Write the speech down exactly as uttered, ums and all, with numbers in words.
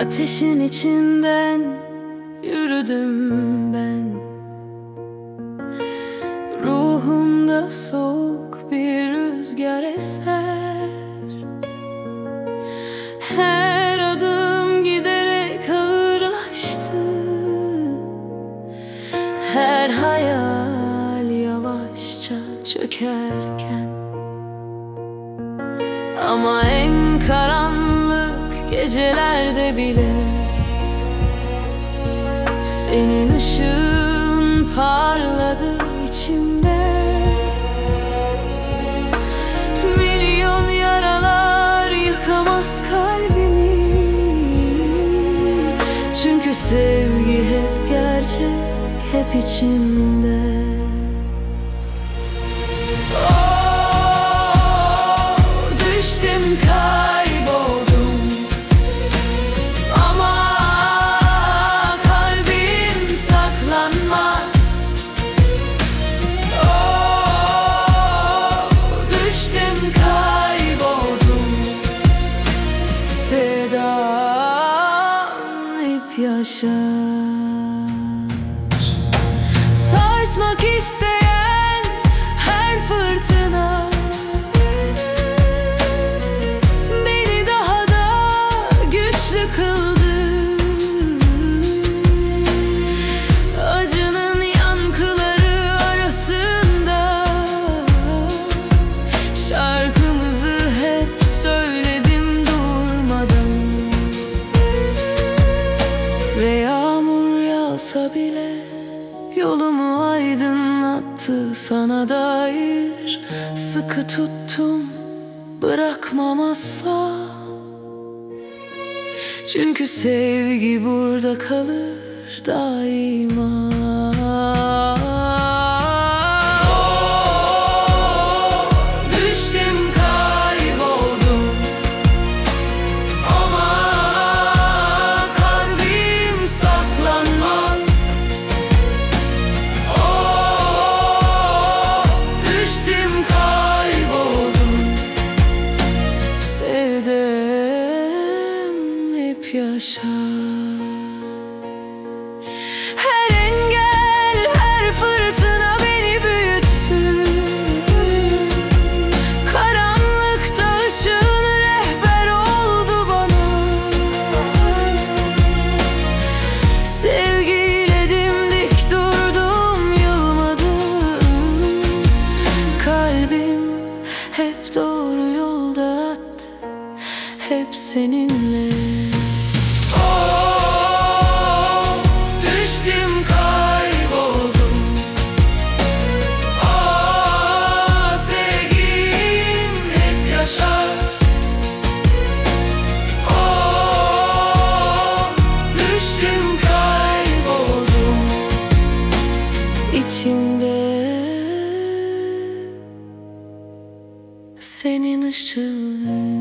Ateşin içinden yürüdüm ben. Ruhumda soğuk bir rüzgar eser. Her adım giderek ağırlaştı. Her hayal yavaşça çökerken. Ama en karanlık gecelerde bile senin ışığın parladı içimde. Milyon yaralar yıkamaz kalbimi. Çünkü sevgi hep gerçek, hep içimde. Oh, düştüm kayboldum. Ama kalbim saklanmaz. Oh, düştüm kayboldum. Sevdam hep yaşar. Sarsmak isteyen her fırtına beni daha da güçlü kıldı. Acının yankıları arasında şarkımızı hep söyledim durmadan. Ve yağmur yağsa bile yolumu aydınlattı sana dair. Sıkı tuttum, bırakmam asla. Çünkü sevgi burada kalır daima. Oh, düştüm kayboldum. Ama kalbim saklanmaz. Oh, düştüm kayboldum. Sevdem hep yaşar. Her engel, her fırtına beni büyüttü. Karanlıkta ışığın rehber oldu bana. Sevgiyle dimdik durdum, yılmadım. Kalbim hep doğru yolda attı, hep seninle. Oh, düştüm kayboldum. Ah, sevgim hep yaşar. Oh, düştüm kayboldum içimde. Senin ışığın